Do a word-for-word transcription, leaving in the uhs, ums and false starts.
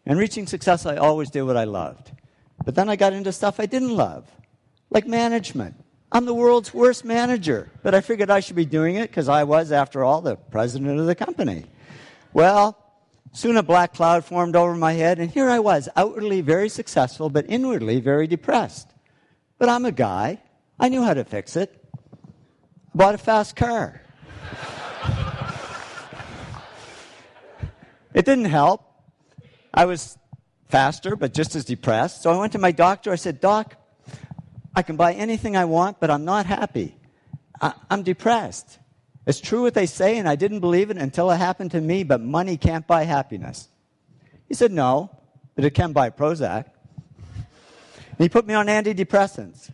And reaching success, I always did what I loved. But then I got into stuff I didn't love, like management. I'm the world's worst manager, but I figured I should be doing it because I was, after all, the president of the company. Well, soon a black cloud formed over my head, and here I was, outwardly very successful, but inwardly very depressed. But I'm a guy. I knew how to fix it. I bought a fast car. It didn't help. I was faster, but just as depressed. So I went to my doctor. I said, Doc, I can buy anything I want, but I'm not happy. I- I'm depressed. It's true what they say, and I didn't believe it until it happened to me, but money can't buy happiness. He said, no, but it can buy Prozac. And he put me on antidepressants.